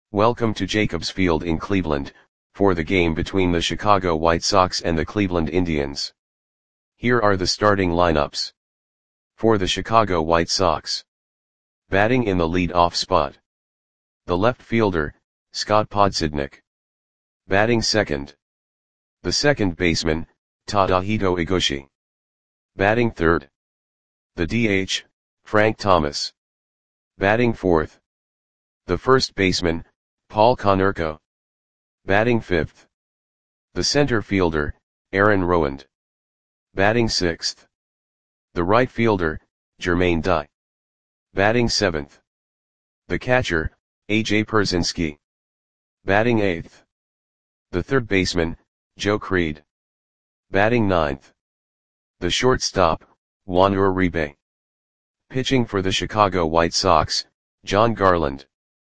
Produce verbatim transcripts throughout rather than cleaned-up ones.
Welcome to Jacobs Field in Cleveland, for the game between the Chicago White Sox and the Cleveland Indians. Here are the starting lineups. For the Chicago White Sox. Batting in the lead-off spot. The left fielder, Scott Podsednik. Batting second. The second baseman, Tadahito Egoshi. Batting third. The D H, Frank Thomas. Batting fourth. The first baseman, Paul Konerko. Batting fifth. The center fielder, Aaron Rowand. Batting sixth. The right fielder, Jermaine Dye. Batting seventh. The catcher, A J Pierzynski. Batting eighth. The third baseman, Joe Creed. Batting ninth. The shortstop, Juan Uribe. Pitching for the Chicago White Sox, Jon Garland.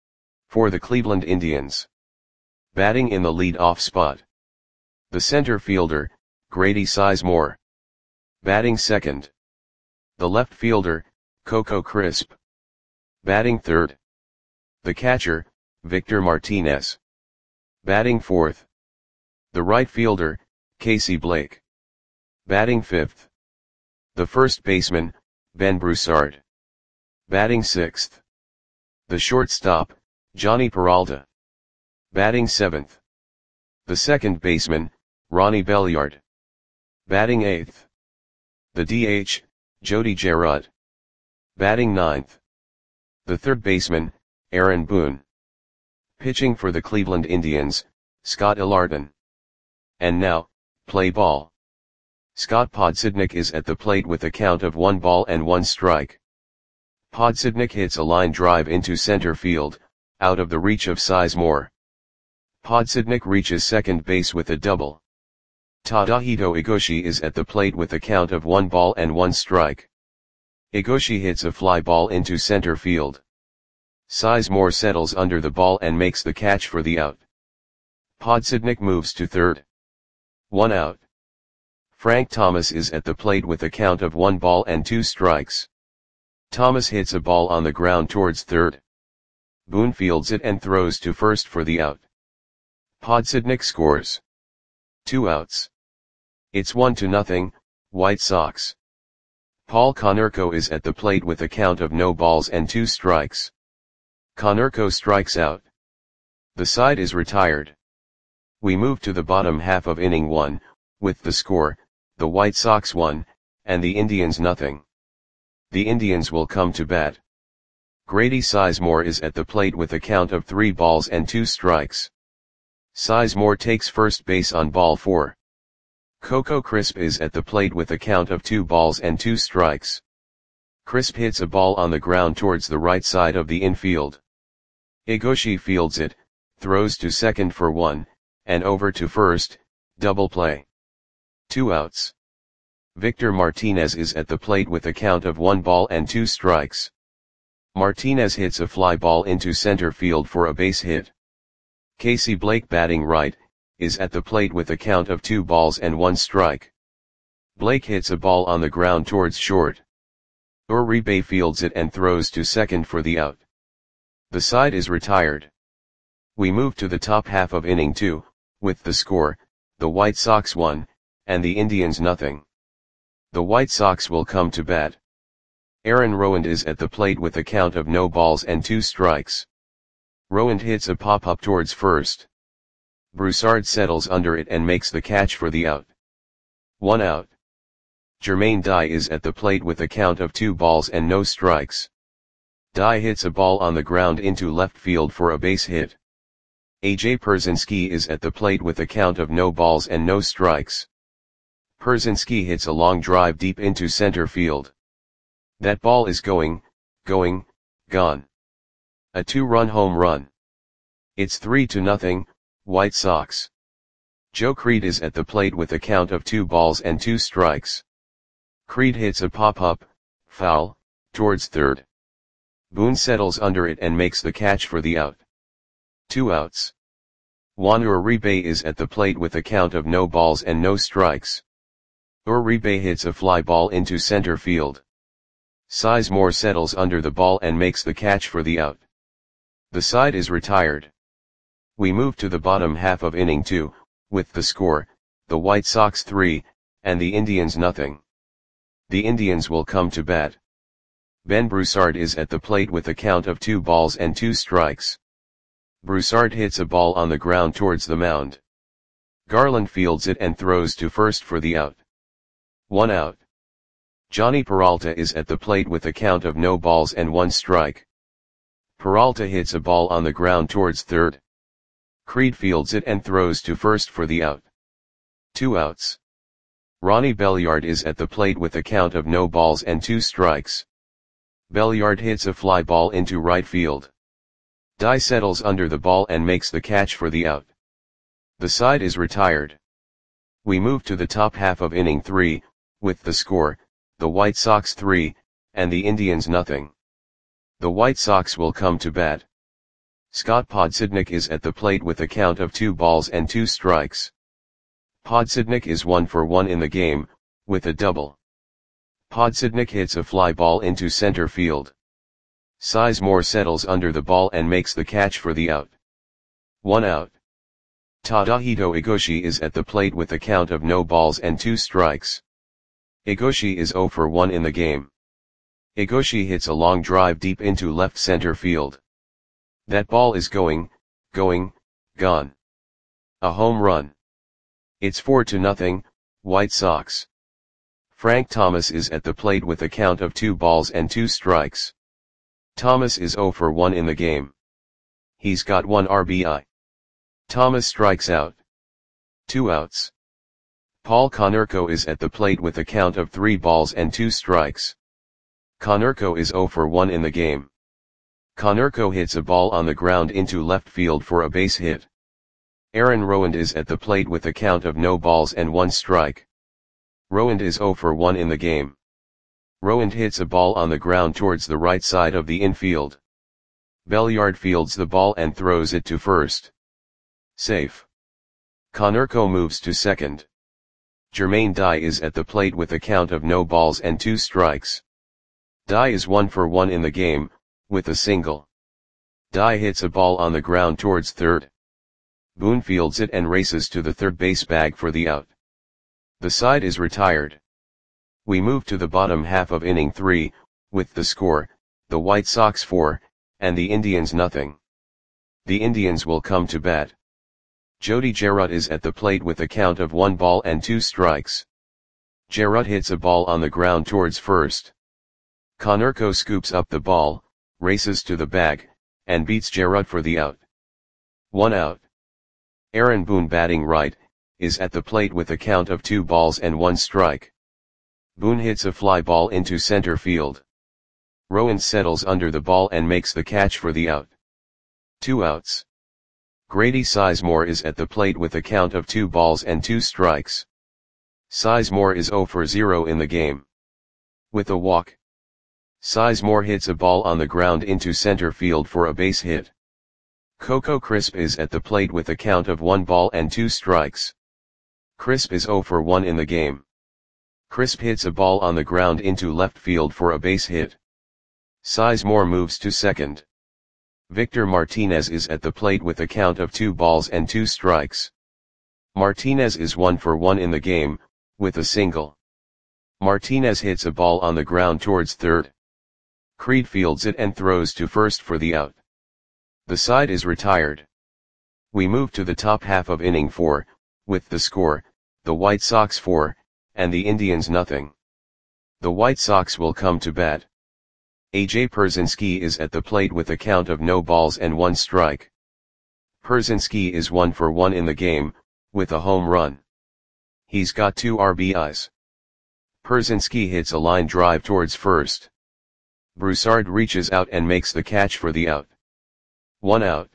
For the Cleveland Indians. Batting in the lead-off spot. The center fielder, Grady Sizemore. Batting second. The left fielder, Coco Crisp. Batting third. The catcher, Victor Martinez. Batting fourth. The right fielder, Casey Blake. Batting fifth. The first baseman, Ben Broussard. Batting sixth. The shortstop, Johnny Peralta. Batting seventh. The second baseman, Ronnie Belliard. Batting eighth. The D H, Jody Gerard. Batting ninth. The third baseman, Aaron Boone. Pitching for the Cleveland Indians, Scott Ilarton. And now, play ball. Scott Podsednik is at the plate with a count of one ball and one strike. Podsednik hits a line drive into center field, out of the reach of Sizemore. Podsednik reaches second base with a double. Tadahito Egoshi is at the plate with a count of one ball and one strike. Egoshi hits a fly ball into center field. Sizemore settles under the ball and makes the catch for the out. Podsednik moves to third. One out. Frank Thomas is at the plate with a count of one ball and two strikes. Thomas hits a ball on the ground towards third. Boone fields it and throws to first for the out. Podsednik scores. Two outs. It's one to nothing, White Sox. Paul Konerko is at the plate with a count of no balls and two strikes. Konerko strikes out. The side is retired. We move to the bottom half of inning one, with the score, the White Sox one, and the Indians nothing. The Indians will come to bat. Grady Sizemore is at the plate with a count of three balls and two strikes. Sizemore takes first base on ball four. Coco Crisp is at the plate with a count of two balls and two strikes. Crisp hits a ball on the ground towards the right side of the infield. Egoshi fields it, throws to second for one, and over to first, double play. Two outs. Victor Martinez is at the plate with a count of one ball and two strikes. Martinez hits a fly ball into center field for a base hit. Casey Blake, batting right, is at the plate with a count of two balls and one strike. Blake hits a ball on the ground towards short. Uribe fields it and throws to second for the out. The side is retired. We move to the top half of inning two, with the score, the White Sox one, and the Indians nothing. The White Sox will come to bat. Aaron Rowand is at the plate with a count of no balls and two strikes. Rowand hits a pop-up towards first. Broussard settles under it and makes the catch for the out. One out. Jermaine Dye is at the plate with a count of two balls and no strikes. Dye hits a ball on the ground into left field for a base hit. A J Pierzynski is at the plate with a count of no balls and no strikes. Pierzynski hits a long drive deep into center field. That ball is going, going, gone. A two-run home run. It's three to nothing, White Sox. Joe Creed is at the plate with a count of two balls and two strikes. Creed hits a pop-up, foul, towards third. Boone settles under it and makes the catch for the out. Two outs. Juan Uribe is at the plate with a count of no balls and no strikes. Uribe hits a fly ball into center field. Sizemore settles under the ball and makes the catch for the out. The side is retired. We move to the bottom half of inning two, with the score, the White Sox three, and the Indians nothing. The Indians will come to bat. Ben Broussard is at the plate with a count of two balls and two strikes. Broussard hits a ball on the ground towards the mound. Garland fields it and throws to first for the out. One out. Johnny Peralta is at the plate with a count of no balls and one strike. Peralta hits a ball on the ground towards third. Creed fields it and throws to first for the out. Two outs. Ronnie Belliard is at the plate with a count of no balls and two strikes. Belliard hits a fly ball into right field. Dye settles under the ball and makes the catch for the out. The side is retired. We move to the top half of inning three, with the score, the White Sox three, and the Indians nothing. The White Sox will come to bat. Scott Podsednik is at the plate with a count of two balls and two strikes. Podsednik is one for one in the game, with a double. Podsednik hits a fly ball into center field. Sizemore settles under the ball and makes the catch for the out. One out. Tadahito Igoshi is at the plate with a count of no balls and two strikes. Igoshi is zero for one in the game. Igoshi hits a long drive deep into left center field. That ball is going, going, gone. A home run. It's four to nothing, White Sox. Frank Thomas is at the plate with a count of two balls and two strikes. Thomas is zero for one in the game. He's got one R B I. Thomas strikes out. Two outs. Paul Konerko is at the plate with a count of three balls and two strikes. Konerko is zero for one in the game. Konerko hits a ball on the ground into left field for a base hit. Aaron Rowand is at the plate with a count of no balls and one strike. Rowand is zero for one in the game. Rowand hits a ball on the ground towards the right side of the infield. Belliard fields the ball and throws it to first. Safe. Konerko moves to second. Jermaine Dye is at the plate with a count of no balls and two strikes. Dye is one for one in the game, with a single. Dye hits a ball on the ground towards third. Boone fields it and races to the third base bag for the out. The side is retired. We move to the bottom half of inning three, with the score, the White Sox four, and the Indians nothing. The Indians will come to bat. Jody Jarrett is at the plate with a count of one ball and two strikes. Jarrett hits a ball on the ground towards first. Konerko scoops up the ball, races to the bag, and beats Jarrett for the out. One out. Aaron Boone, batting right, is at the plate with a count of two balls and one strike. Boone hits a fly ball into center field. Rowand settles under the ball and makes the catch for the out. Two outs. Grady Sizemore is at the plate with a count of two balls and two strikes. Sizemore is zero for zero in the game. With a walk. Sizemore hits a ball on the ground into center field for a base hit. Coco Crisp is at the plate with a count of one ball and two strikes. Crisp is zero for one in the game. Crisp hits a ball on the ground into left field for a base hit. Sizemore moves to second. Victor Martinez is at the plate with a count of two balls and two strikes. Martinez is one for one in the game, with a single. Martinez hits a ball on the ground towards third. Creed fields it and throws to first for the out. The side is retired. We move to the top half of inning four, with the score, the White Sox four, and the Indians nothing. The White Sox will come to bat. A J Pierzynski is at the plate with a count of no balls and one strike. Pierzynski is one for one in the game, with a home run. He's got two R B Is. Pierzynski hits a line drive towards first. Broussard reaches out and makes the catch for the out. One out.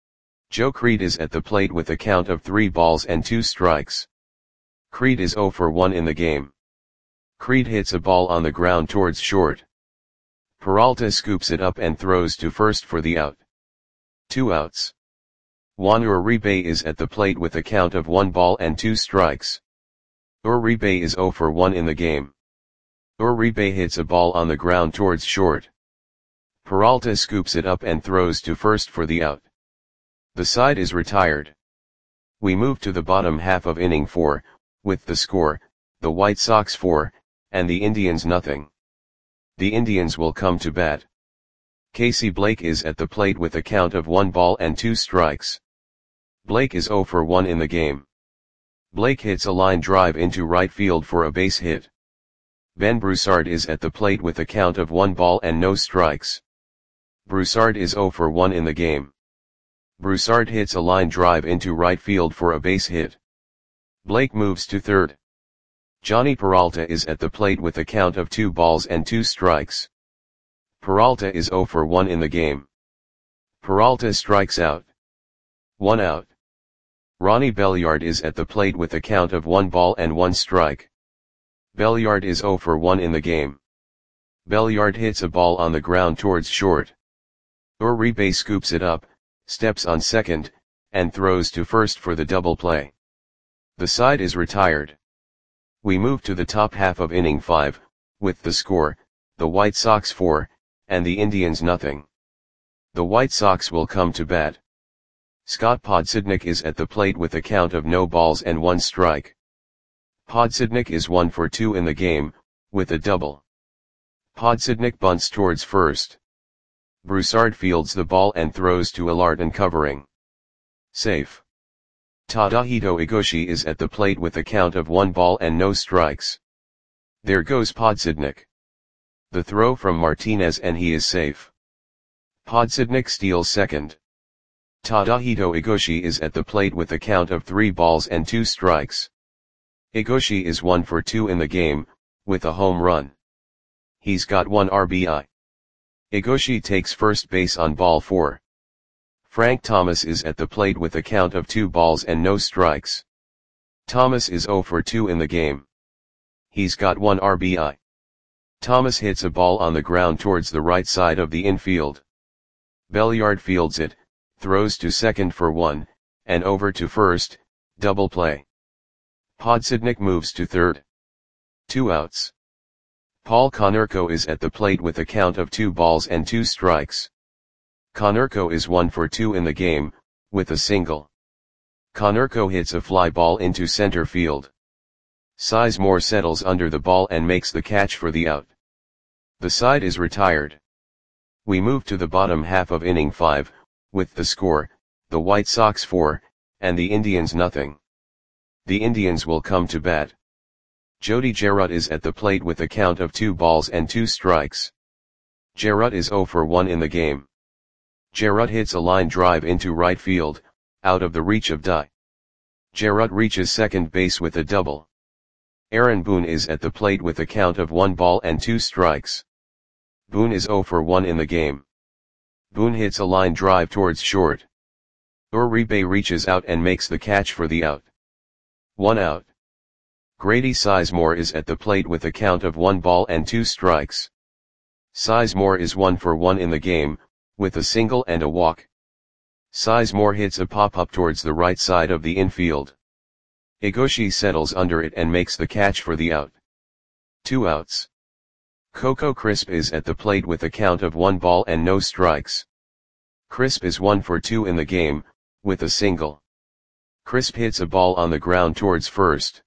Joe Creed is at the plate with a count of three balls and two strikes. Creed is zero for one in the game. Creed hits a ball on the ground towards short. Peralta scoops it up and throws to first for the out. Two outs. Juan Uribe is at the plate with a count of one ball and two strikes. Uribe is zero for one in the game. Uribe hits a ball on the ground towards short. Peralta scoops it up and throws to first for the out. The side is retired. We move to the bottom half of inning four, with the score, the White Sox four, and the Indians nothing. The Indians will come to bat. Casey Blake is at the plate with a count of one ball and two strikes. Blake is zero for one in the game. Blake hits a line drive into right field for a base hit. Ben Broussard is at the plate with a count of one ball and no strikes. Broussard is zero for one in the game. Broussard hits a line drive into right field for a base hit. Blake moves to third. Johnny Peralta is at the plate with a count of two balls and two strikes. Peralta is zero for one in the game. Peralta strikes out. One out. Ronnie Belliard is at the plate with a count of one ball and one strike. Belliard is zero for one in the game. Belliard hits a ball on the ground towards short. Uribe scoops it up, steps on second, and throws to first for the double play. The side is retired. We move to the top half of inning five, with the score, the White Sox four, and the Indians nothing. The White Sox will come to bat. Scott Podsednik is at the plate with a count of no balls and one strike. Podsednik is one for two in the game, with a double. Podsednik bunts towards first. Broussard fields the ball and throws to Alarton covering. Safe. Tadahito Igoshi is at the plate with a count of one ball and no strikes. There goes Podsednik. The throw from Martinez and he is safe. Podsednik steals second. Tadahito Igoshi is at the plate with a count of three balls and two strikes. Igoshi is one for two in the game, with a home run. He's got one R B I. Igoshi takes first base on ball four. Frank Thomas is at the plate with a count of two balls and no strikes. Thomas is zero for two in the game. He's got one R B I. Thomas hits a ball on the ground towards the right side of the infield. Belliard fields it, throws to second for one, and over to first, double play. Podsednik moves to third. Two outs. Paul Konerko is at the plate with a count of two balls and two strikes. Konerko is one for two in the game, with a single. Konerko hits a fly ball into center field. Sizemore settles under the ball and makes the catch for the out. The side is retired. We move to the bottom half of inning five, with the score, the White Sox four, and the Indians nothing. The Indians will come to bat. Jody Gerut is at the plate with a count of two balls and two strikes. Gerut is zero for one in the game. Gerut hits a line drive into right field, out of the reach of Dye. Gerut reaches second base with a double. Aaron Boone is at the plate with a count of one ball and two strikes. Boone is zero for one in the game. Boone hits a line drive towards short. Uribe reaches out and makes the catch for the out. One out. Grady Sizemore is at the plate with a count of one ball and two strikes. Sizemore is one for one in the game, with a single and a walk. Sizemore hits a pop-up towards the right side of the infield. Igoshi settles under it and makes the catch for the out. Two outs. Coco Crisp is at the plate with a count of one ball and no strikes. Crisp is one for two in the game, with a single. Crisp hits a ball on the ground towards first.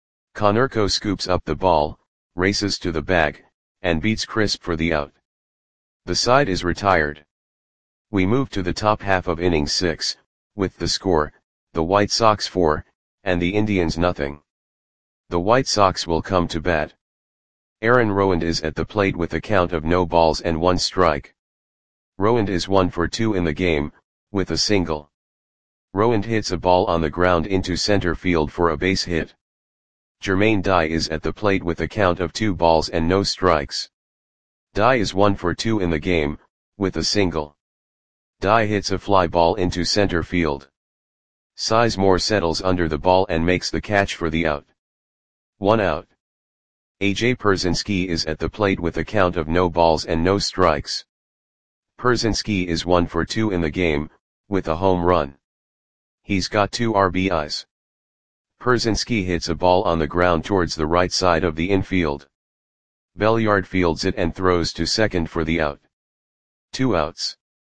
Konerko scoops up the ball, races to the bag, and beats Crisp for the out. The side is retired. We move to the top half of inning six, with the score, the White Sox four, and the Indians nothing. The White Sox will come to bat. Aaron Rowand is at the plate with a count of no balls and one strike. Rowand is one for two in the game, with a single. Rowand hits a ball on the ground into center field for a base hit. Jermaine Dye is at the plate with a count of two balls and no strikes. Dye is one for two in the game, with a single. Dye hits a fly ball into center field. Sizemore settles under the ball and makes the catch for the out. One out. A J Pierzynski is at the plate with a count of no balls and no strikes. Pierzynski is one for two in the game, with a home run. He's got two R B Is. Pierzynski hits a ball on the ground towards the right side of the infield. Belliard fields it and throws to second for the out. Two outs.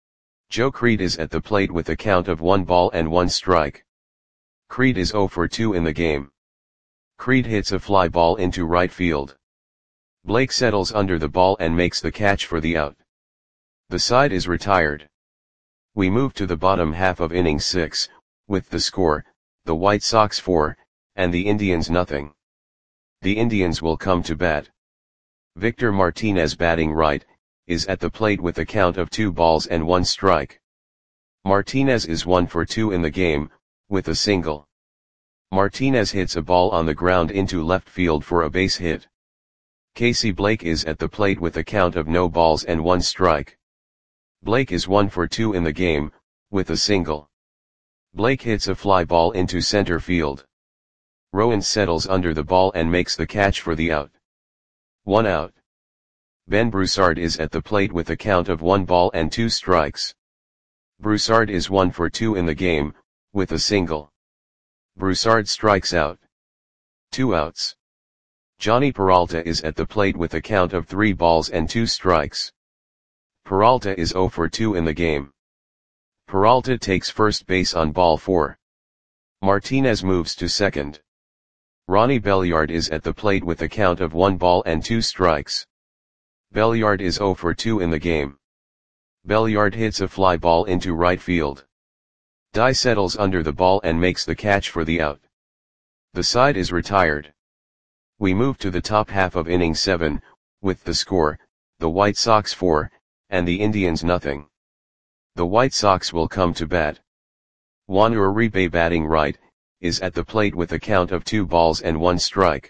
Joe Creed is at the plate with a count of one ball and one strike. Creed is oh for two in the game. Creed hits a fly ball into right field. Blake settles under the ball and makes the catch for the out. The side is retired. We move to the bottom half of inning six, with the score, the White Sox four, and the Indians nothing. The Indians will come to bat. Victor Martinez, batting right, is at the plate with a count of two balls and one strike. Martinez is one for two in the game, with a single. Martinez hits a ball on the ground into left field for a base hit. Casey Blake is at the plate with a count of no balls and one strike. Blake is one for two in the game, with a single. Blake hits a fly ball into center field. Rowan settles under the ball and makes the catch for the out. One out. Ben Broussard is at the plate with a count of one ball and two strikes. Broussard is one for two in the game, with a single. Broussard strikes out. Two outs. Johnny Peralta is at the plate with a count of three balls and two strikes. Peralta is oh for two in the game. Peralta takes first base on ball four. Martinez moves to second. Ronnie Belliard is at the plate with a count of one ball and two strikes. Belliard is oh for two in the game. Belliard hits a fly ball into right field. Dye settles under the ball and makes the catch for the out. The side is retired. We move to the top half of inning seven, with the score, the White Sox four, and the Indians nothing. The White Sox will come to bat. Juan Uribe, batting right, is at the plate with a count of two balls and one strike.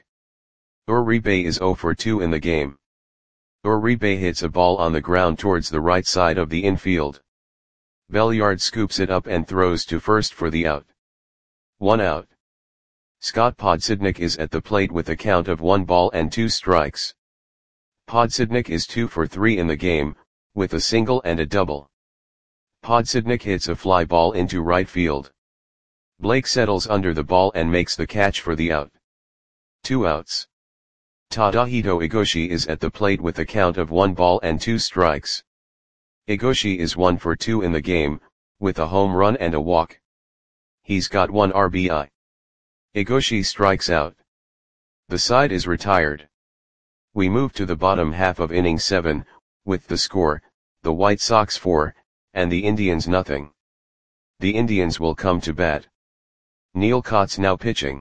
Uribe is oh for two in the game. Uribe hits a ball on the ground towards the right side of the infield. Belliard scoops it up and throws to first for the out. One out. Scott Podsednik is at the plate with a count of one ball and two strikes. Podsednik is two for three in the game, with a single and a double. Podsednik hits a fly ball into right field. Blake settles under the ball and makes the catch for the out. Two outs. Tadahito Igoshi is at the plate with a count of one ball and two strikes. Igoshi is one for two in the game, with a home run and a walk. He's got one R B I. Igoshi strikes out. The side is retired. We move to the bottom half of inning seven, with the score, the White Sox four, and the Indians nothing. The Indians will come to bat. Neil Cott's now pitching.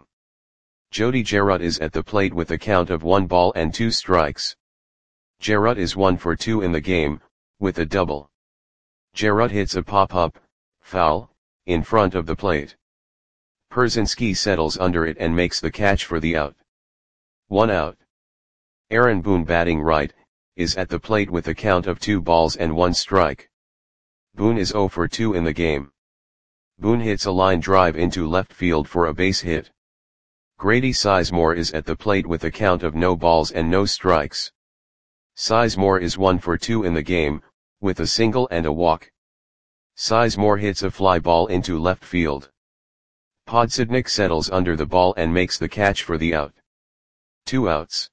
Jody Gerard is at the plate with a count of one ball and two strikes. Gerard is one for two in the game, with a double. Gerard hits a pop-up, foul, in front of the plate. Perzinski settles under it and makes the catch for the out. One out. Aaron Boone, batting right, is at the plate with a count of two balls and one strike. Boone is oh for two in the game. Boone hits a line drive into left field for a base hit. Grady Sizemore is at the plate with a count of no balls and no strikes. Sizemore is one for two in the game, with a single and a walk. Sizemore hits a fly ball into left field. Podsednik settles under the ball and makes the catch for the out. Two outs.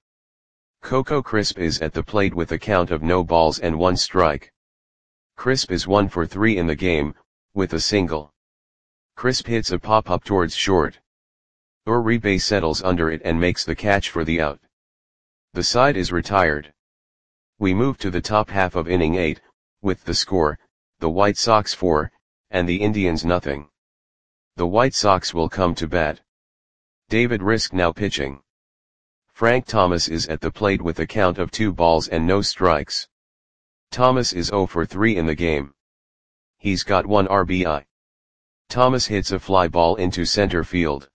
Coco Crisp is at the plate with a count of no balls and one strike. Crisp is one for three in the game, with a single. Crisp hits a pop-up towards short. Uribe settles under it and makes the catch for the out. The side is retired. We move to the top half of inning eight, with the score, the White Sox four, and the Indians nothing. The White Sox will come to bat. David Risk now pitching. Frank Thomas is at the plate with a count of two balls and no strikes. Thomas is oh for three in the game. He's got one R B I. Thomas hits a fly ball into center field.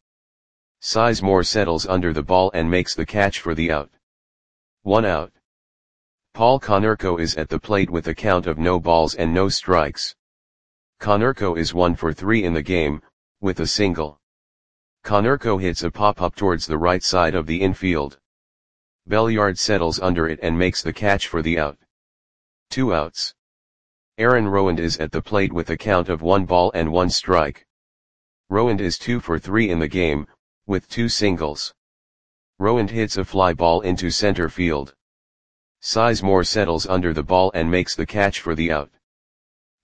Sizemore settles under the ball and makes the catch for the out. One out. Paul Konerko is at the plate with a count of no balls and no strikes. Konerko is one for three in the game, with a single. Konerko hits a pop-up towards the right side of the infield. Belliard settles under it and makes the catch for the out. Two outs. Aaron Rowand is at the plate with a count of one ball and one strike. Rowand is two for three in the game, with two singles. Rowand hits a fly ball into center field. Sizemore settles under the ball and makes the catch for the out.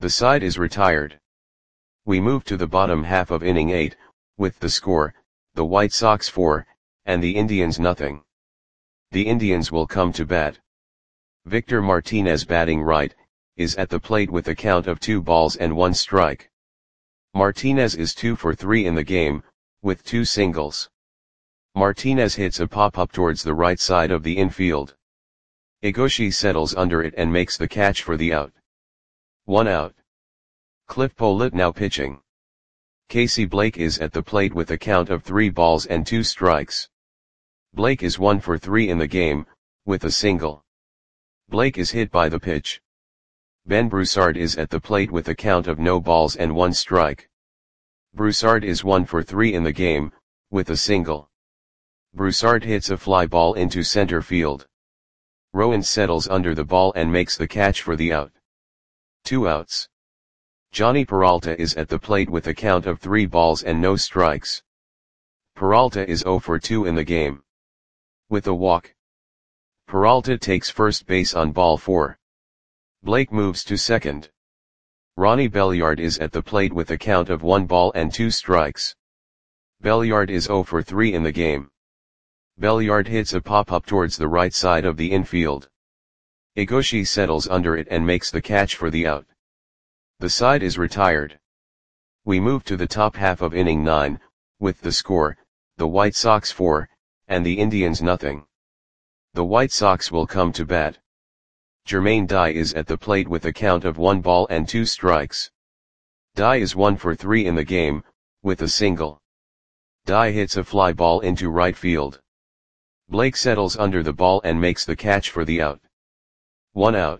The side is retired. We move to the bottom half of inning eight, with the score, the White Sox four, and the Indians nothing. The Indians will come to bat. Victor Martinez, batting right, is at the plate with a count of two balls and one strike. Martinez is two for three in the game, with two singles. Martinez hits a pop-up towards the right side of the infield. Egoshi settles under it and makes the catch for the out. One out. Cliff Pollitt now pitching. Casey Blake is at the plate with a count of three balls and two strikes. Blake is one for three in the game, with a single. Blake is hit by the pitch. Ben Broussard is at the plate with a count of no balls and one strike. Broussard is one for three in the game, with a single. Broussard hits a fly ball into center field. Rowan settles under the ball and makes the catch for the out. Two outs. Johnny Peralta is at the plate with a count of three balls and no strikes. Peralta is zero for two in the game. With a walk. Peralta takes first base on ball four. Blake moves to second. Ronnie Belliard is at the plate with a count of one ball and two strikes. Belliard is zero for three in the game. Belliard hits a pop-up towards the right side of the infield. Egoshi settles under it and makes the catch for the out. The side is retired. We move to the top half of inning nine, with the score, the White Sox four, and the Indians nothing. The White Sox will come to bat. Jermaine Dye is at the plate with a count of one ball and two strikes. Dye is one for three in the game, with a single. Dye hits a fly ball into right field. Blake settles under the ball and makes the catch for the out. One out.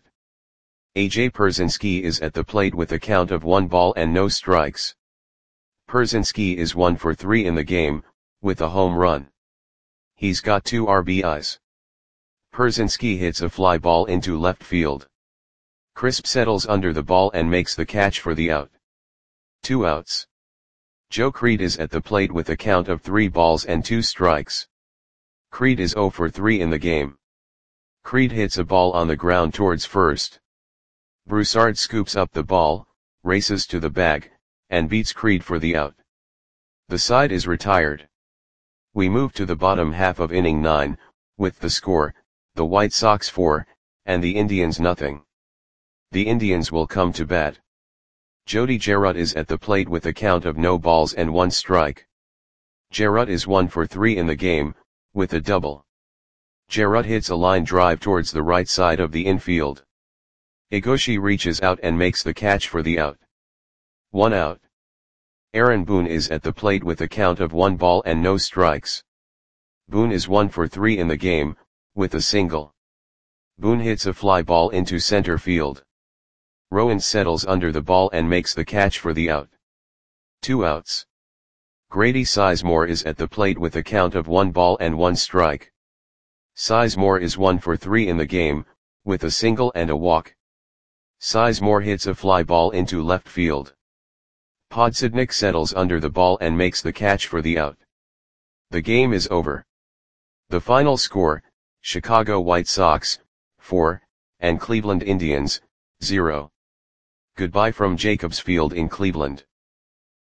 A J Pierzynski is at the plate with a count of one ball and no strikes. Pierzynski is one for three in the game, with a home run. He's got two R B Is. Pierzynski hits a fly ball into left field. Crisp settles under the ball and makes the catch for the out. Two outs. Joe Creed is at the plate with a count of three balls and two strikes. Creed is zero for three in the game. Creed hits a ball on the ground towards first. Broussard scoops up the ball, races to the bag, and beats Creed for the out. The side is retired. We move to the bottom half of inning nine, with the score, the White Sox four, and the Indians nothing. The Indians will come to bat. Jody Gerut is at the plate with a count of no balls and one strike. Gerut is one for three in the game, with a double. Gerut hits a line drive towards the right side of the infield. Egoshi reaches out and makes the catch for the out. One out. Aaron Boone is at the plate with a count of one ball and no strikes. Boone is one for three in the game, with a single. Boone hits a fly ball into center field. Rowan settles under the ball and makes the catch for the out. Two outs. Grady Sizemore is at the plate with a count of one ball and one strike. Sizemore is one for three in the game, with a single and a walk. Sizemore hits a fly ball into left field. Podsednik settles under the ball and makes the catch for the out. The game is over. The final score, Chicago White Sox, four, and Cleveland Indians, zero. Goodbye from Jacobs Field in Cleveland.